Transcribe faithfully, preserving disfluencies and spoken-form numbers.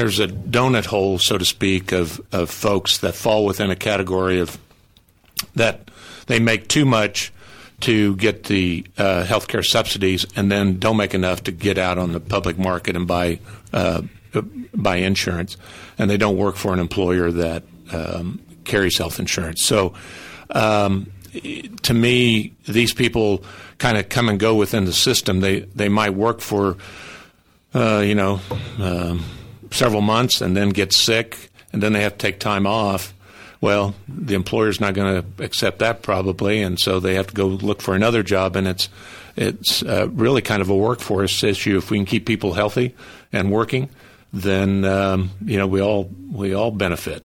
there's a donut hole, so to speak, of, of folks that fall within a category of that they make too much to get the uh, health care subsidies and then don't make enough to get out on the public market and buy uh, buy insurance, and they don't work for an employer that um, carries health insurance. So um, to me, these people kind of come and go within the system. They they might work for uh, you know um, several months and then get sick, and then they have to take time off. Well, the employer's not going to accept that probably, and so they have to go look for another job, and it's it's uh, really kind of a workforce issue. If we can keep people healthy and working, then um, you know we all we all benefit.